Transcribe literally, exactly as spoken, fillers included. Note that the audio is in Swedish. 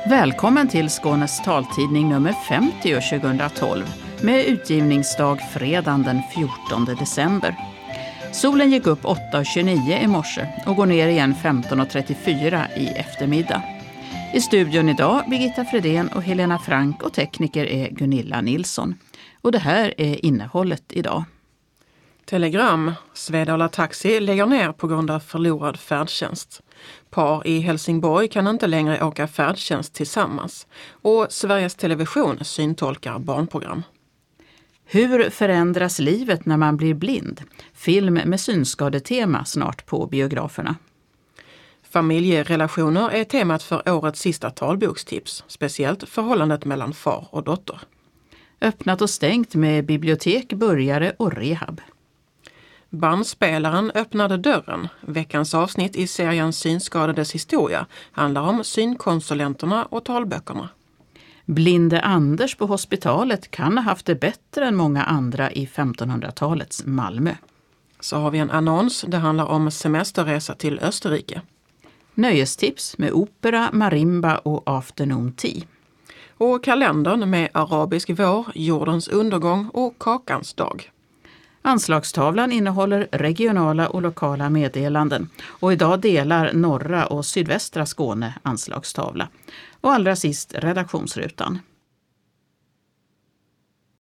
Välkommen till Skånes taltidning nummer femtio tjugohundratolv med utgivningsdag fredagen den fjortonde december. Solen gick upp åtta tjugonio i morse och går ner igen femton trettiofyra i eftermiddag. I studion idag Birgitta Fredén och Helena Frank och tekniker är Gunilla Nilsson. Och det här är innehållet idag. Telegram. Svedala Taxi lägger ner på grund av förlorad färdtjänst. Par i Helsingborg kan inte längre åka färdtjänst tillsammans. Och Sveriges Television syntolkar barnprogram. Hur förändras livet när man blir blind? Film med synskadetema snart på biograferna. Familjerelationer är temat för årets sista talbokstips. Speciellt förhållandet mellan far och dotter. Öppnat och stängt med bibliotek, börjare och rehab. Bandspelaren öppnade dörren. Veckans avsnitt i serien Synskadades historia handlar om synkonsulenterna och talböckerna. Blinde Anders på hospitalet kan ha haft det bättre än många andra i femtonhundratalets Malmö. Så har vi en annons. Det handlar om semesterresa till Österrike. Nöjestips med opera, marimba och afternoon tea. Och kalendern med arabisk vår, jordens undergång och kakans dag. Anslagstavlan innehåller regionala och lokala meddelanden och idag delar norra och sydvästra Skåne anslagstavla. Och allra sist redaktionsrutan.